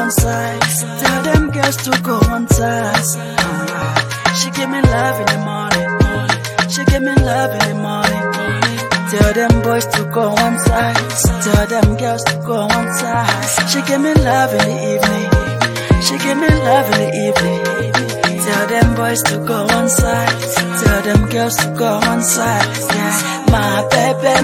one side. Tell them girls to go one side. She give me love in the morning. She give me love in the morning. Tell them boys to go one side. Tell them girls to go one side. She give me love in the evening. She give me love in the evening. Tell them boys to go one side. Tell them girls to go one side. Yeah, my baby,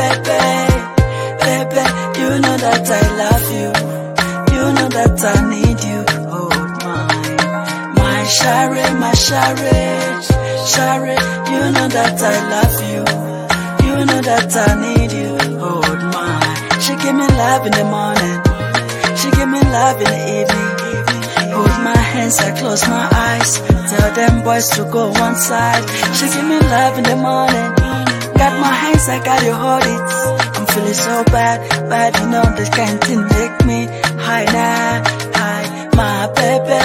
baby, you know that I love you. You know that I need you. Oh my shawty, my shawty, you know that I love you. You know that I need you. Oh my, she give me love in the morning. She give me love in the evening. Hold my hands, I close my eyes. Tell them boys to go one side. She give me love in the morning. Got my hands, I got you hold it. I'm feeling so bad, you know this kind of thing make me high now, high. My baby,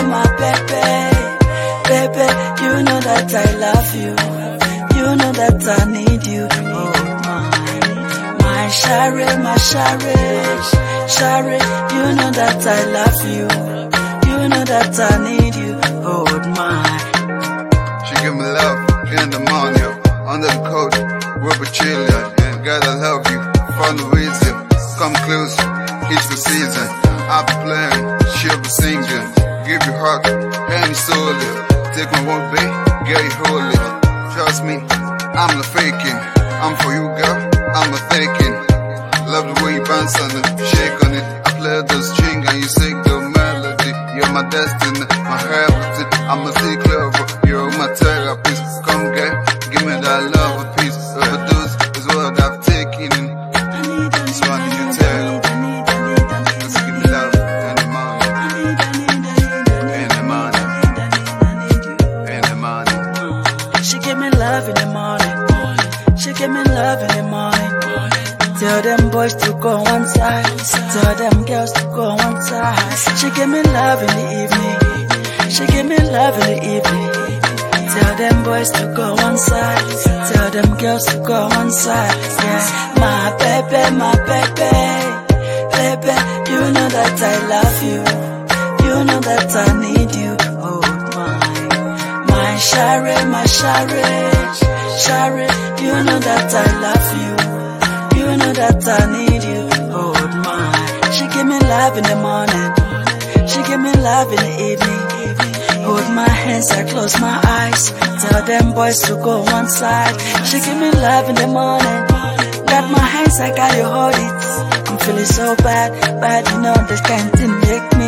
baby, you know that I love you. You know that I need you. Oh my shawty, you know that I love you. You know that I need you. Oh my. She give me love in the morning, under the coat, we're chilling, and God I love you for no reason. Come close, it's the season. I'll be playing, she'll be singing. Give you hug and soul it. Take my one bait, get it hold it. Trust me, I'm not faking. I'm for you, girl, I'm not faking. Love the way you bounce on it, shake on it. I play the string and you sing the melody. You're my destiny, my heritage. I'm a sick lover, you're my therapist. Come get, give me that love a piece. Overdose is what I've taken in. So I need your therapy. Let's give me love in the morning. In the morning. In the morning. She give me love in the morning. She give me love in the morning. Tell them boys to go one side. Tell them girls to go one side. She give me love in the evening. She give me love in the evening. Tell them boys to go one side. Tell them girls to go one side. Yeah, my baby, baby, you know that I love you. You know that I need you. Oh my shawty, you know that I love you. You know that I need you. Oh my, she give me love in the morning. She give me love in the evening. Hold my hands, I close my eyes. Tell them boys to go one side. She give me love in the morning. Got my hands, I got you hold it. I'm feeling so bad, you know this kind of thing make me